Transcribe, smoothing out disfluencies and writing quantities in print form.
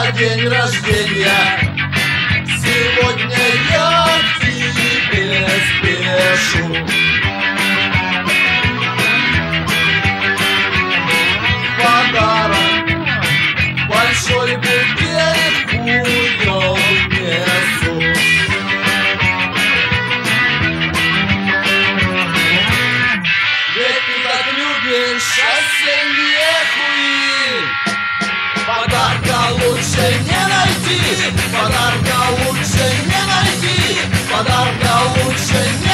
на день рождения. Сегодня я к тебе спешу. Подарок, большой букет уел несу. Ведь ты так любишь счастье, не хуи. Подарка лучше не найти, подарка лучше не найти, подарка лучше не